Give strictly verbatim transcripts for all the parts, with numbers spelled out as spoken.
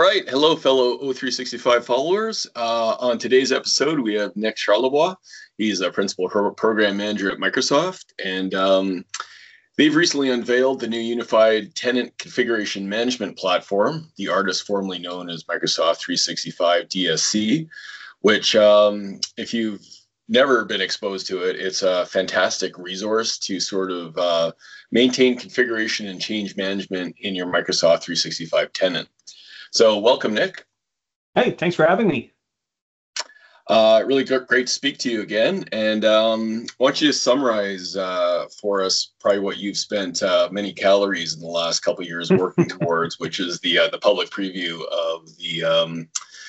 right. Hello, fellow O three sixty-five followers. Uh, on today's episode, we have Nick Charlebois. He's a principal program manager at Microsoft, and um, they've recently unveiled the new unified tenant configuration management platform, the artist formerly known as Microsoft three sixty-five D S C, which, um, if you've never been exposed to it, it's a fantastic resource to sort of uh, maintain configuration and change management in your Microsoft three sixty-five tenant. So welcome, Nick. Hey, thanks for having me. Uh, really great to speak to you again. And um, I want you to summarize uh, for us probably what you've spent uh, many calories in the last couple of years working towards, which is the uh, the public preview of the um,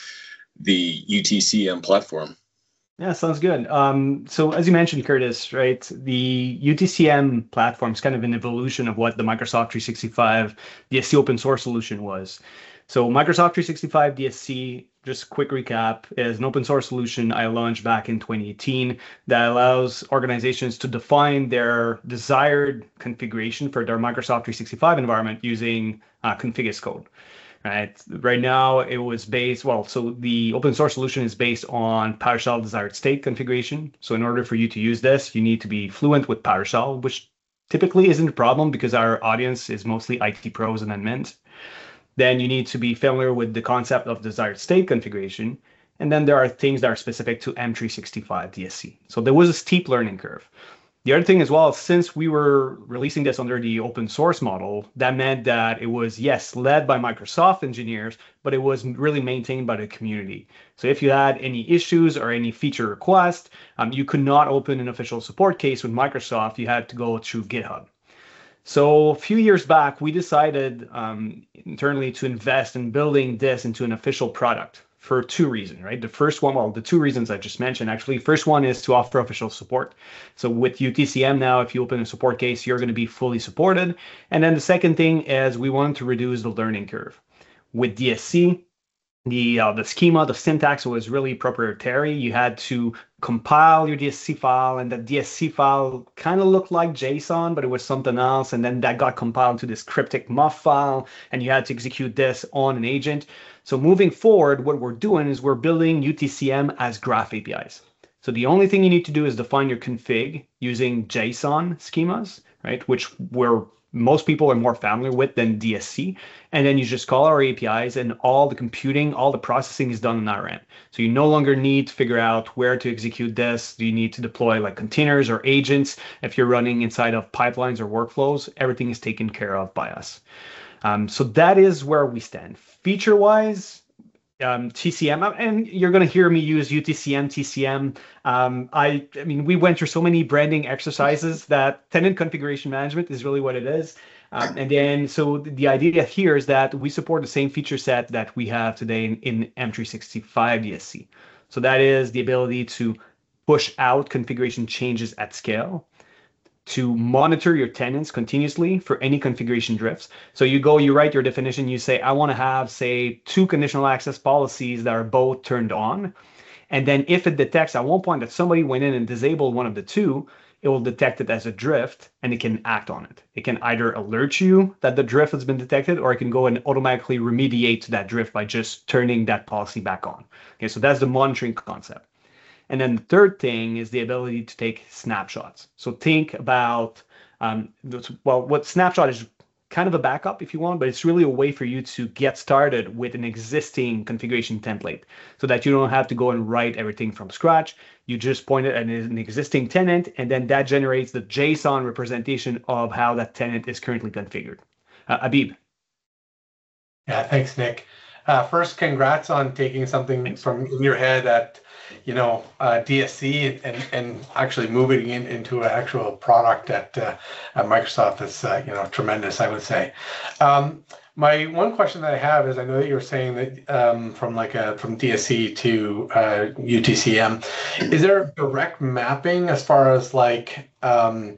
the U T C M platform. Yeah, sounds good. Um, so as you mentioned, Curtis, right, the U T C M platform is kind of an evolution of what the Microsoft three sixty-five D S C open source solution was. So Microsoft three sixty-five D S C, just a quick recap, is an open source solution I launched back in twenty eighteen that allows organizations to define their desired configuration for their Microsoft three sixty-five environment using uh, config as code. Right. Right now, it was based, well, so the open source solution is based on PowerShell desired state configuration. So in order for you to use this, you need to be fluent with PowerShell, which typically isn't a problem because our audience is mostly I T pros and admins. Then you need to be familiar with the concept of desired state configuration. And then there are things that are specific to M three sixty-five D S C. So there was a steep learning curve. The other thing as well, since we were releasing this under the open source model, that meant that it was, yes, led by Microsoft engineers, but it was really maintained by the community. So if you had any issues or any feature request, um, you could not open an official support case with Microsoft. You had to go through GitHub. So a few years back, we decided um, internally to invest in building this into an official product for two reasons, right? The first one, well, the two reasons I just mentioned, actually. First one is to offer official support. So with U T C M now, if you open a support case, you're going to be fully supported. And then the second thing is we wanted to reduce the learning curve. With D S C, the uh, the schema, the syntax was really proprietary. You had to compile your D S C file, and that D S C file kind of looked like JSON, but it was something else. And then that got compiled to this cryptic M U F file, and you had to execute this on an agent. So moving forward, what we're doing is we're building U T C M as graph A P Is. So the only thing you need to do is define your config using JSON schemas, right? Which we're most people are more familiar with than D S C. And then you just call our A P Is and all the computing, all the processing is done on our end. So you no longer need to figure out where to execute this. Do you need to deploy like containers or agents? If you're running inside of pipelines or workflows, everything is taken care of by us. Um, so that is where we stand. Feature-wise, Um, T C M, and you're going to hear me use U T C M, T C M. Um, I, I mean, we went through so many branding exercises that tenant configuration management is really what it is. Um, and then, so the idea here is that we support the same feature set that we have today in, in M three sixty-five D S C. So that is the ability to push out configuration changes at scale, to monitor your tenants continuously for any configuration drifts. So you go, you write your definition, you say, I want to have, say, two conditional access policies that are both turned on. And then if it detects at one point that somebody went in and disabled one of the two, it will detect it as a drift and it can act on it. It can either alert you that the drift has been detected, or it can go and automatically remediate that drift by just turning that policy back on. Okay, so that's the monitoring concept. And then the third thing is the ability to take snapshots. So think about, um, well, what snapshot is kind of a backup if you want, but it's really a way for you to get started with an existing configuration template so that you don't have to go and write everything from scratch. You just point it at an existing tenant, and then that generates the JSON representation of how that tenant is currently configured. Uh, Abib. Yeah, thanks, Nick. Uh, first, congrats on taking something thanks. from in your head at, you know, uh, D S C and and actually moving it into an actual product at, uh, at Microsoft. That's uh, you know, tremendous, I would say. Um, my one question that I have is, I know that you were saying that um, from like a from D S C to uh, U T C M, is there direct mapping as far as like um,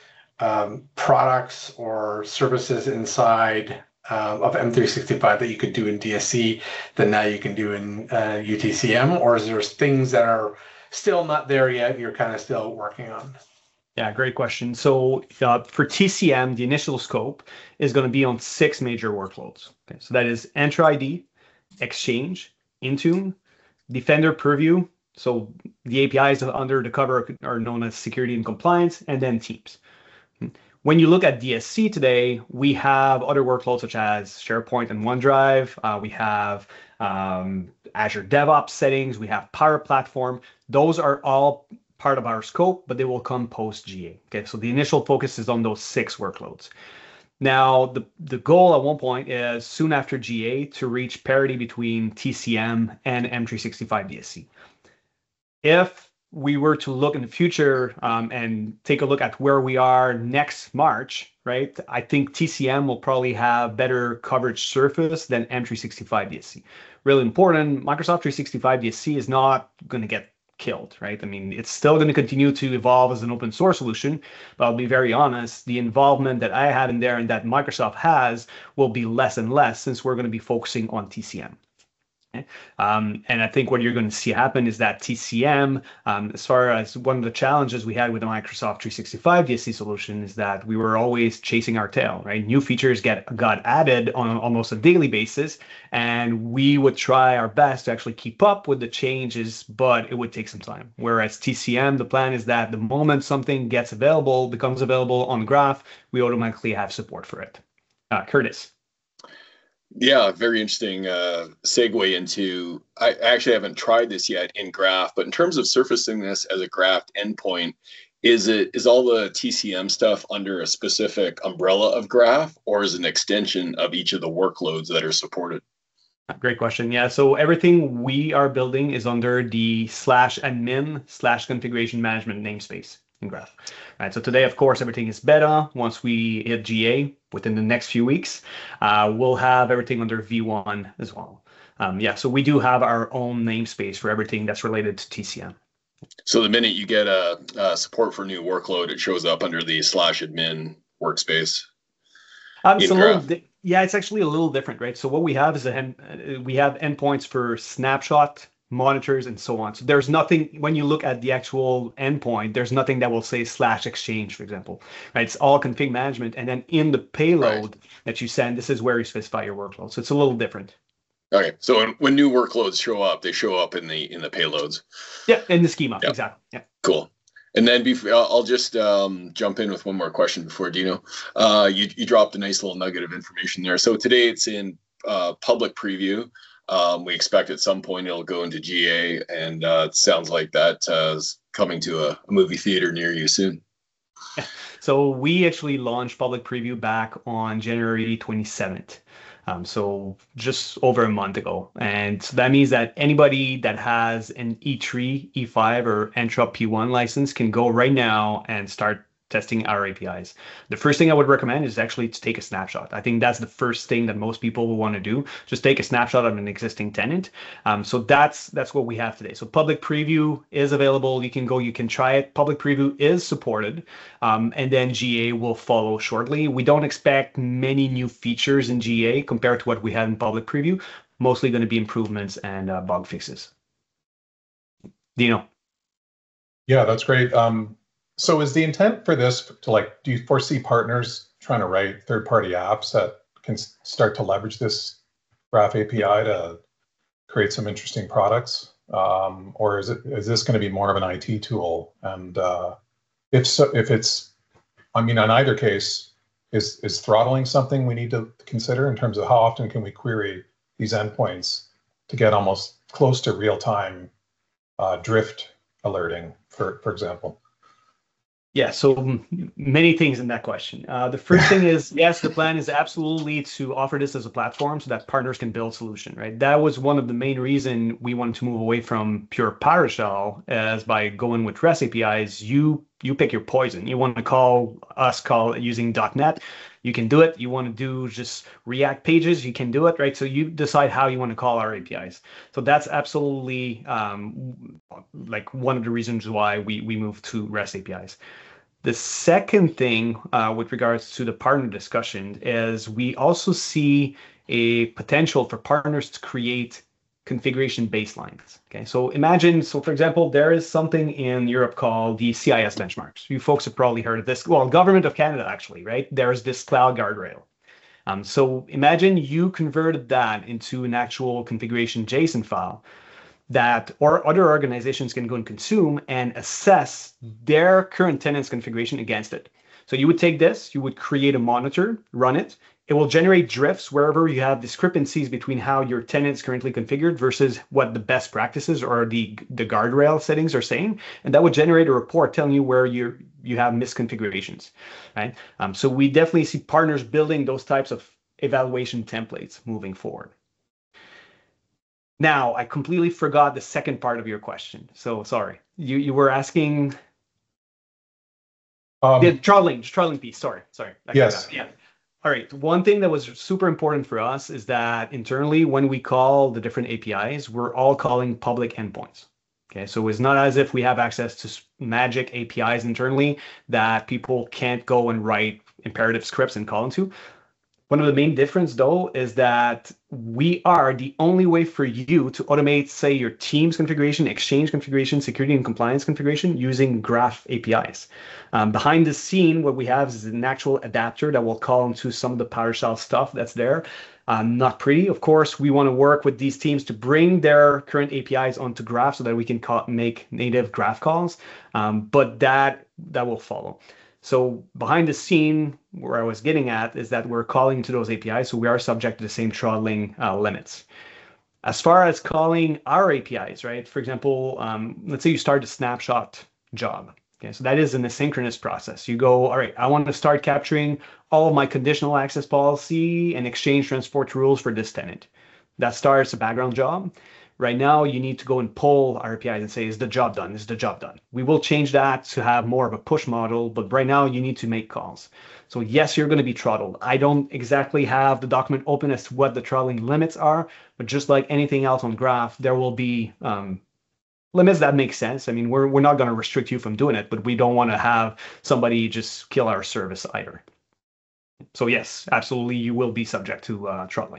um, products or services inside Uh, of M three sixty-five that you could do in D S C that now you can do in uh, U T C M, or is there things that are still not there yet you're kind of still working on? Yeah, great question. So uh, for T C M, the initial scope is going to be on six major workloads. Okay, so that is Entra I D, Exchange, Intune, Defender Purview. So the A P Is under the cover are known as security and compliance, and then Teams. When you look at D S C today, we have other workloads such as SharePoint and OneDrive. Uh, we have um, Azure DevOps settings. We have Power Platform. Those are all part of our scope, but they will come post G A. Okay, so the initial focus is on those six workloads. Now, the, the goal at one point is soon after G A to reach parity between T C M and M three sixty-five D S C. If we were to look in the future um, and take a look at where we are next March, right? I think T C M will probably have better coverage surface than M three sixty-five D S C. Really important, Microsoft three sixty-five D S C is not going to get killed, right? I mean, it's still going to continue to evolve as an open source solution, but I'll be very honest, the involvement that I have in there and that Microsoft has will be less and less since we're going to be focusing on T C M. Um, and I think what you're going to see happen is that T C M, um, as far as one of the challenges we had with the Microsoft three sixty-five D S C solution is that we were always chasing our tail, right? New features get got added on almost a daily basis, and we would try our best to actually keep up with the changes, but it would take some time. Whereas T C M, the plan is that the moment something gets available, becomes available on the graph, we automatically have support for it. Uh, Curtis. Yeah, very interesting uh, segue into, I actually haven't tried this yet in Graph, but in terms of surfacing this as a graphed endpoint, is it is all the T C M stuff under a specific umbrella of Graph, or is it an extension of each of the workloads that are supported? Great question. Yeah, so everything we are building is under the slash admin slash configuration management namespace in Graph. Right, so today, of course, everything is beta. Once we hit G A within the next few weeks, uh, we'll have everything under V one as well. Um, yeah, so we do have our own namespace for everything that's related to T C M. So the minute you get a, a support for a new workload, it shows up under the slash admin workspace. Um, it's a little di- yeah, it's actually a little different, right? So what we have is a we have endpoints for snapshot, monitors, and so on. So there's nothing, when you look at the actual endpoint, there's nothing that will say slash exchange, for example, right? It's all config management. And then in the payload right. that you send, this is where you specify your workload. So it's a little different. Okay. So when, when new workloads show up, they show up in the, in the payloads. Yeah. In the schema. Yep. Exactly. Yeah. Cool. And then before, I'll just um, jump in with one more question before Dino. Uh, you, you dropped a nice little nugget of information there. So today it's in uh, public preview. Um, we expect at some point it'll go into G A, and uh, it sounds like that uh, is coming to a, a movie theater near you soon. So we actually launched public preview back on January twenty-seventh. Um, so just over a month ago. And so that means that anybody that has an E three, E five, or Entra P one license can go right now and start testing our A P Is. The first thing I would recommend is actually to take a snapshot. I think that's the first thing that most people will want to do. Just take a snapshot of an existing tenant. Um, so that's that's what we have today. So public preview is available. You can go, you can try it. Public preview is supported. Um, and then G A will follow shortly. We don't expect many new features in G A compared to what we had in public preview. Mostly going to be improvements and uh, bug fixes. Dino. Yeah, that's great. Um, So is the intent for this to, like, do you foresee partners trying to write third-party apps that can start to leverage this Graph A P I to create some interesting products? Um, or is it is this going to be more of an I T tool? And uh, if so, if it's, I mean, in either case, is is throttling something we need to consider in terms of how often can we query these endpoints to get almost close to real-time uh, drift alerting, for for example? Yeah, so many things in that question. Uh, the first thing is, yes, the plan is absolutely to offer this as a platform so that partners can build solution, right? That was one of the main reason we wanted to move away from pure PowerShell, as by going with REST A P Is, you you pick your poison. You want to call us, call it using .NET, you can do it. You want to do just React pages, you can do it, right? So you decide how you want to call our A P Is. So that's absolutely um, like one of the reasons why we, we moved to REST A P Is. The second thing uh, with regards to the partner discussion is we also see a potential for partners to create configuration baselines. Okay, so imagine, so for example, there is something in Europe called the C I S benchmarks. You folks have probably heard of this. Well, Government of Canada, actually, right? There's this cloud guardrail. Um, so imagine you converted that into an actual configuration JSON file that or other organizations can go and consume and assess their current tenant's configuration against it. So you would take this, you would create a monitor, run it. It will generate drifts wherever you have discrepancies between how your tenant is currently configured versus what the best practices or the, the guardrail settings are saying. And that would generate a report telling you where you you have misconfigurations, right? Um, so we definitely see partners building those types of evaluation templates moving forward. Now, I completely forgot the second part of your question. So sorry. You you were asking um, the throttling, throttling piece. Sorry, sorry. I yes. Yeah. All right. One thing that was super important for us is that internally, when we call the different A P Is, we're all calling public endpoints. Okay. So it's not as if we have access to magic A P Is internally that people can't go and write imperative scripts and call into. One of the main difference, though, is that we are the only way for you to automate, say, your Teams configuration, Exchange configuration, security and compliance configuration using Graph A P Is. Um, behind the scene, what we have is an actual adapter that will call into some of the PowerShell stuff that's there. Uh, not pretty. Of course, we want to work with these teams to bring their current A P Is onto Graph so that we can call, make native Graph calls, um, but that that will follow. So behind the scene, where I was getting at is that we're calling to those A P Is, so we are subject to the same throttling uh, limits. As far as calling our A P Is, right? For example, um, let's say you start a snapshot job. Okay, so that is an asynchronous process. You go, all right, I want to start capturing all of my conditional access policy and exchange transport rules for this tenant. That starts a background job. Right now, you need to go and pull our A P Is and say, is the job done? Is the job done? We will change that to have more of a push model, but right now you need to make calls. So yes, you're going to be throttled. I don't exactly have the document open as to what the throttling limits are, but just like anything else on Graph, there will be um, limits that make sense. I mean, we're, we're not going to restrict you from doing it, but we don't want to have somebody just kill our service either. So yes, absolutely, you will be subject to uh, throttling.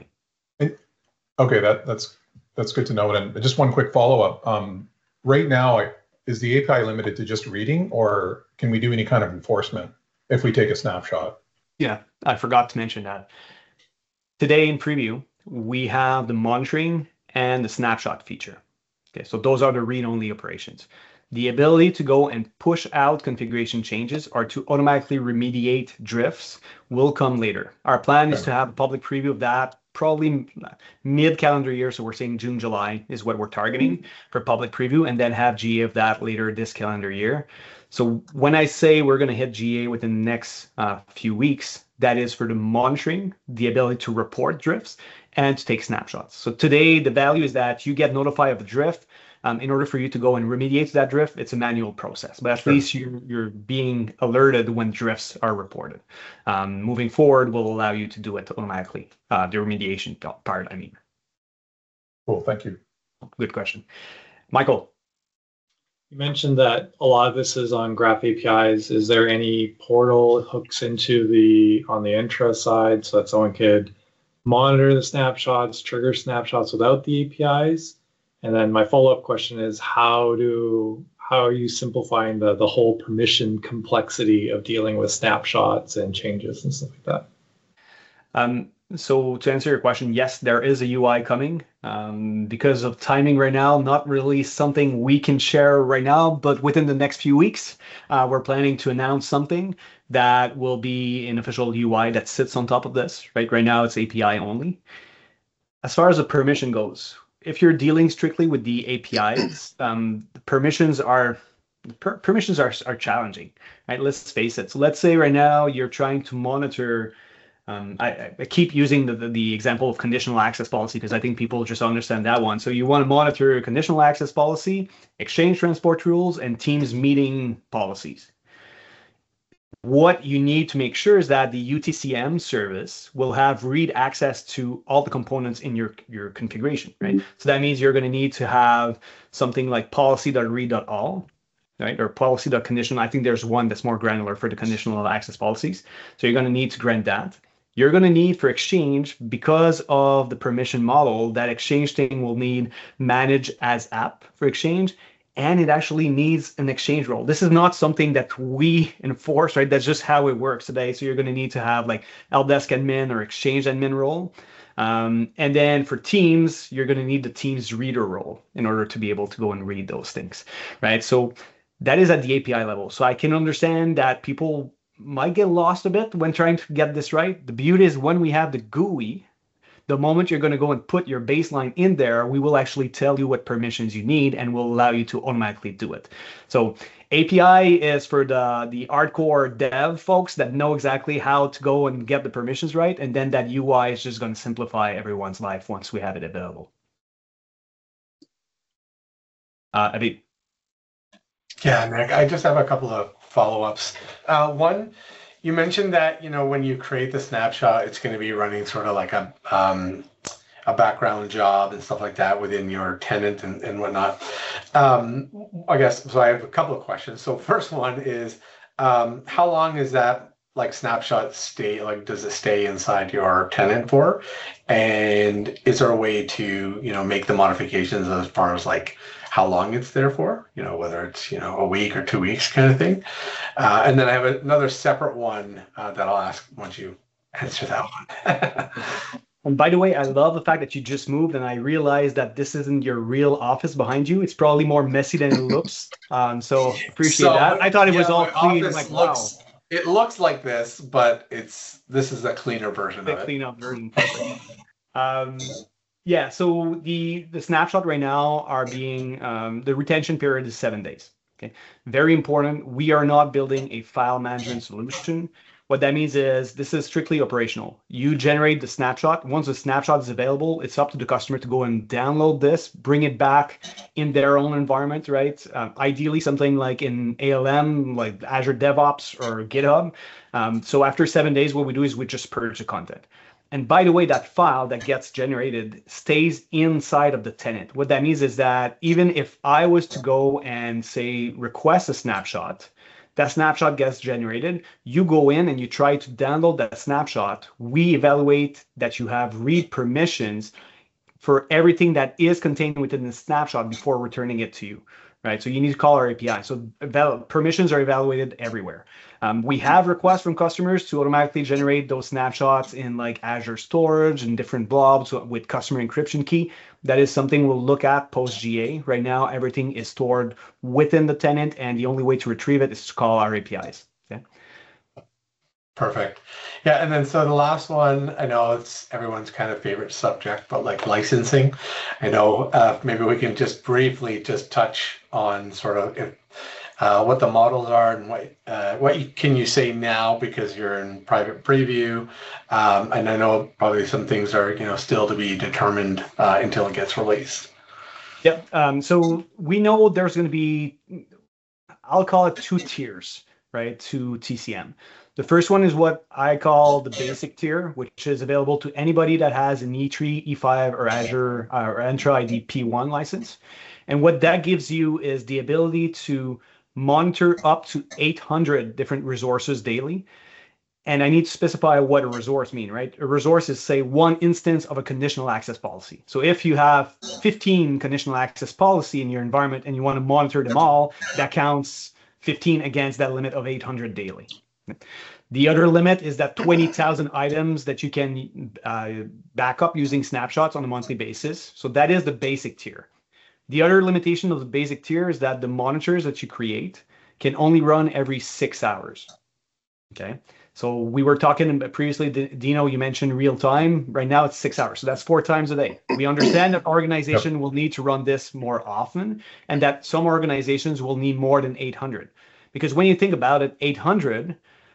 Okay, that, that's That's good to know. And just one quick follow-up. Um, right now, is the A P I limited to just reading, or can we do any kind of enforcement if we take a snapshot? Yeah, I forgot to mention that. Today in preview, we have the monitoring and the snapshot feature. Okay, so those are the read-only operations. The ability to go and push out configuration changes or to automatically remediate drifts will come later. Our plan is to have a public preview of that probably mid-calendar year, so we're saying June, July is what we're targeting for public preview, and then have G A of that later this calendar year. So when I say we're going to hit G A within the next uh, few weeks, that is for the monitoring, the ability to report drifts, and to take snapshots. So today, the value is that you get notified of a drift. Um, in order for you to go and remediate that drift, it's a manual process, but at sure. least you're, you're being alerted when drifts are reported. Um, moving forward will allow you to do it automatically, uh, the remediation part, I mean. Cool, thank you. Good question. Michael. You mentioned that a lot of this is on Graph A P Is. Is there any portal hooks into the, on the intra side so that someone could monitor the snapshots, trigger snapshots without the A P Is? And then my follow-up question is, how do how are you simplifying the, the whole permission complexity of dealing with snapshots and changes and stuff like that? Um, so to answer your question, yes, there is a U I coming. Um, because of timing right now, not really something we can share right now, but within the next few weeks, uh, we're planning to announce something that will be an official U I that sits on top of this. Right, right now, it's A P I only. As far as the permission goes, if you're dealing strictly with the A P Is, um, the permissions are per permissions are are challenging, right? Let's face it. So let's say right now you're trying to monitor. Um, I, I keep using the, the the example of conditional access policy because I think people just understand that one. So you want to monitor conditional access policy, exchange transport rules, and Teams meeting policies. What you need to make sure is that the U T C M service will have read access to all the components in your, your configuration, right? Mm-hmm. So that means you're going to need to have something like policy.read.all, right? Or policy.conditional. I think there's one that's more granular for the conditional access policies. So you're going to need to grant that. You're going to need for Exchange, because of the permission model, that Exchange thing will need manage as app for Exchange and it actually needs an exchange role. This is not something that we enforce, right? That's just how it works today. So you're going to need to have like help desk admin or exchange admin role. Um, and then for Teams, you're going to need the Teams reader role in order to be able to go and read those things, right? So that is at the A P I level. So I can understand that people might get lost a bit when trying to get this right. The beauty is when we have the G U I, the moment you're going to go and put your baseline in there, we will actually tell you what permissions you need and will allow you to automatically do it. So A P I is for the, the hardcore dev folks that know exactly how to go and get the permissions right. And then that U I is just going to simplify everyone's life once we have it available. Uh, Abhi. Yeah, Nick, I just have a couple of follow-ups. Uh, one, you mentioned that, you know, when you create the snapshot, it's going to be running sort of like a um, a background job and stuff like that within your tenant and, and whatnot. Um, I guess, so I have a couple of questions. So first one is, um, how long is that like snapshot stay, like does it stay inside your tenant for? And is there a way to, you know, make the modifications as far as like how long it's there for, you know, whether it's, you know, a week or two weeks kind of thing. Uh, and then I have another separate one uh, that I'll ask once you answer that one. And by the way, I love the fact that you just moved and I realized that this isn't your real office behind you. It's probably more messy than it looks. Um, so appreciate so, that. I thought it yeah, was all clean. Like, looks, wow. It looks like this, but it's this is a cleaner version the of it. Clean up version. um, Yeah, so the the snapshot right now are being, um, the retention period is seven days. Okay, very important. We are not building a file management solution. What that means is this is strictly operational. You generate the snapshot. Once the snapshot is available, it's up to the customer to go and download this, bring it back in their own environment, right? Um, ideally, something like in A L M, like Azure DevOps or GitHub. Um, so after seven days, what we do is we just purge the content. And by the way, that file that gets generated stays inside of the tenant. What that means is that even if I was to go and say, request a snapshot, that snapshot gets generated, you go in and you try to download that snapshot. We evaluate that you have read permissions for everything that is contained within the snapshot before returning it to you, right? So you need to call our A P I. So permissions are evaluated everywhere. Um, we have requests from customers to automatically generate those snapshots in like Azure Storage and different blobs with customer encryption key. That is something we'll look at post G A. Right now, everything is stored within the tenant, and the only way to retrieve it is to call our A P Is. Okay. Perfect. Yeah, and then so the last one, I know it's everyone's kind of favorite subject, but like licensing. I know uh, maybe we can just briefly just touch on sort of if Uh, what the models are and what uh, what you, can you say now because you're in private preview, um, and I know probably some things are you know still to be determined uh, until it gets released. Yep. Um, so we know there's going to be, I'll call it two tiers, right, to T C M. The first one is what I call the basic tier, which is available to anybody that has an E three, E five, or Azure uh, or Entra I D P one license. And what that gives you is the ability to monitor up to eight hundred different resources daily. And I need to specify what a resource means, right? A resource is, say, one instance of a conditional access policy. So if you have fifteen conditional access policy in your environment and you want to monitor them all, that counts fifteen against that limit of eight hundred daily. The other limit is that twenty thousand items that you can uh, back up using snapshots on a monthly basis. So that is the basic tier. The other limitation of the basic tier is that the monitors that you create can only run every six hours. Okay, so we were talking previously, Dino, you mentioned real time. Right now it's six hours, so that's four times a day. We understand that organization yep. will need to run this more often, and that some organizations will need more than eight hundred. Because when you think about it, eight hundred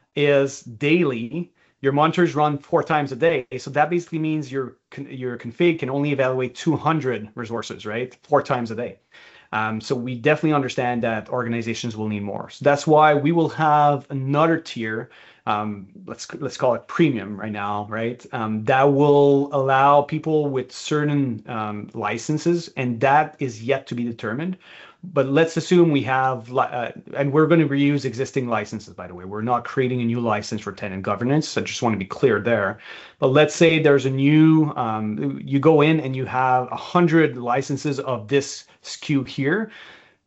is daily. Your monitors run four times a day. So that basically means your, your config can only evaluate two hundred resources, right? Four times a day. Um, so we definitely understand that organizations will need more. So that's why we will have another tier, um, let's let's call it premium right now, right? Um, that will allow people with certain um, licenses, and that is yet to be determined. But let's assume we have, uh, and we're going to reuse existing licenses, by the way. We're not creating a new license for tenant governance. I just want to be clear there. But let's say there's a new, um, you go in and you have one hundred licenses of this S K U here.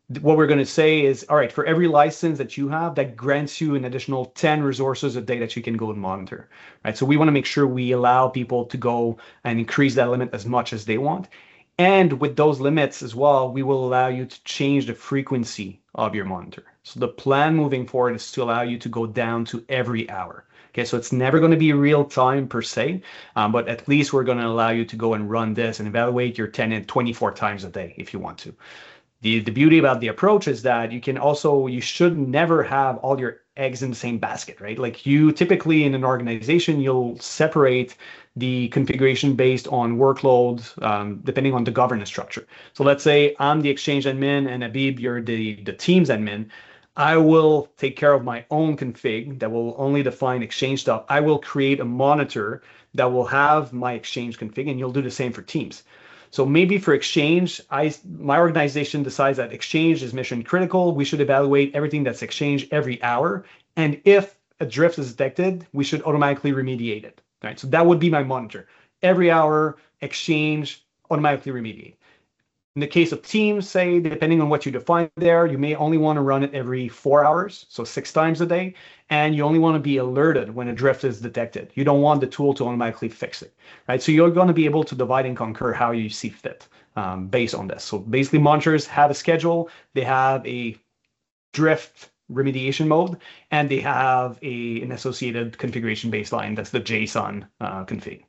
what we're going to say is, all right, for every license that you have, that grants you an additional ten resources a day that you can go and monitor, right? So we want to make sure we allow people to go and increase that limit as much as they want. And with those limits as well, we will allow you to change the frequency of your monitor. So the plan moving forward is to allow you to go down to every hour. Okay, so it's never going to be real time per se, um, but at least we're going to allow you to go and run this and evaluate your tenant twenty-four times a day if you want to. The, the beauty about the approach is that you can also, you should never have all your eggs in the same basket, right? Like you typically in an organization, you'll separate the configuration based on workload, um, depending on the governance structure. So let's say I'm the Exchange admin and Abib, you're the, the Teams admin. I will take care of my own config that will only define Exchange stuff. I will create a monitor that will have my Exchange config, and you'll do the same for Teams. So maybe for Exchange, I my organization decides that Exchange is mission critical. We should evaluate everything that's Exchange every hour. And if a drift is detected, we should automatically remediate it. Right? So that would be my monitor. Every hour, Exchange, automatically remediate. In the case of Teams, say, depending on what you define there, you may only want to run it every four hours, so six times a day, and you only want to be alerted when a drift is detected. You don't want the tool to automatically fix it, right? So you're going to be able to divide and conquer how you see fit um, based on this. So basically, monitors have a schedule, they have a drift remediation mode, and they have a, an associated configuration baseline. That's the JSON uh, config.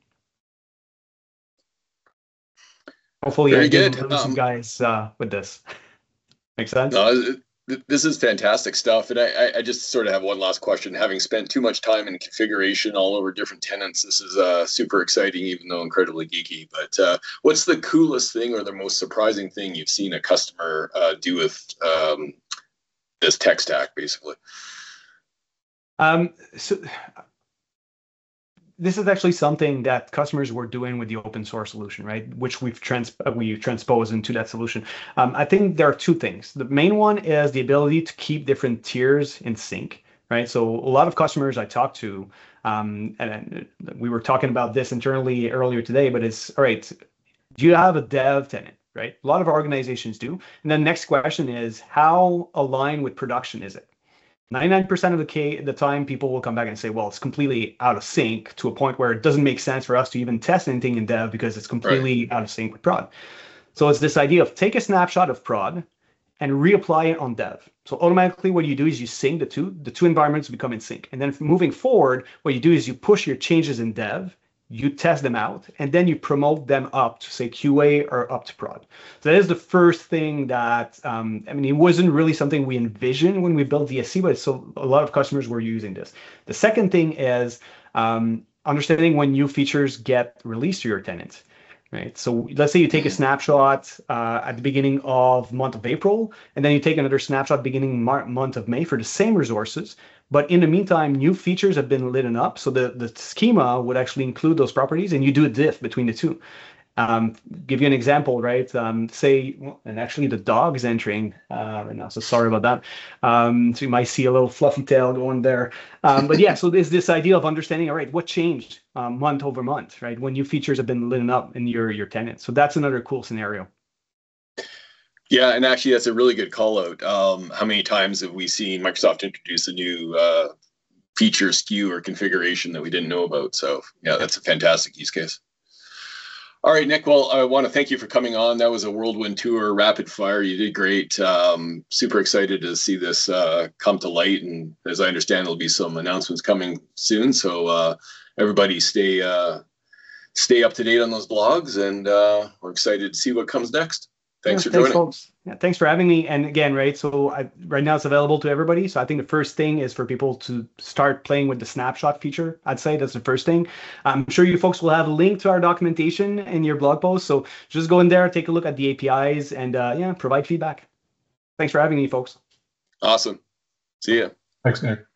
Hopefully, Very I did good. lose some Um, guys uh, with this. Make sense? No, th- this is fantastic stuff. And I, I- I just sort of have one last question. Having spent too much time in configuration all over different tenants, this is uh, super exciting, even though incredibly geeky. But uh, what's the coolest thing or the most surprising thing you've seen a customer uh, do with um, this tech stack, basically? Um, so this is actually something that customers were doing with the open source solution, right? Which we've trans uh, we transposed into that solution. Um, I think there are two things. The main one is the ability to keep different tiers in sync, right? So a lot of customers I talked to, um, and we were talking about this internally earlier today, but it's, all right, do you have a dev tenant, right? A lot of organizations do. And then the next question is, how aligned with production is it? ninety-nine percent of the, case, the time, people will come back and say, well, it's completely out of sync to a point where it doesn't make sense for us to even test anything in dev because it's completely right. out of sync with prod. So it's this idea of take a snapshot of prod and reapply it on dev. So automatically what you do is you sync the two, the two environments become in sync. And then moving forward, what you do is you push your changes in dev, you test them out, and then you promote them up to say Q A or up to prod. So that is the first thing that, um, I mean, it wasn't really something we envisioned when we built D S C, but so a lot of customers were using this. The second thing is um, understanding when new features get released to your tenants. Right. So let's say you take a snapshot uh, at the beginning of month of April, and then you take another snapshot beginning Mar- month of May for the same resources. But in the meantime, new features have been lit up. So the, the schema would actually include those properties, and you do a diff between the two. Um, give you an example, right? Um, say, well, and actually the dog is entering uh, right now, so sorry about that. Um, so you might see a little fluffy tail going there. Um, but yeah, so there's this idea of understanding, all right, what changed um, month over month, right? When new features have been lit up in your, your tenant. So that's another cool scenario. Yeah, and actually that's a really good call out. Um, how many times have we seen Microsoft introduce a new uh, feature, S K U, or configuration that we didn't know about? So yeah, that's a fantastic use case. All right, Nick, well, I want to thank you for coming on. That was a whirlwind tour, rapid fire. You did great. Um, super excited to see this uh, come to light. And as I understand, there'll be some announcements coming soon. So uh, everybody stay uh, stay up to date on those blogs, and uh, we're excited to see what comes next. Thanks yeah, for thanks, joining. Folks. Yeah, thanks for having me. And again, right, so I, right now it's available to everybody. So I think the first thing is for people to start playing with the snapshot feature. I'd say that's the first thing. I'm sure you folks will have a link to our documentation in your blog post. So just go in there, take a look at the A P Is, and uh, yeah, provide feedback. Thanks for having me, folks. Awesome. See ya. Thanks, Nick.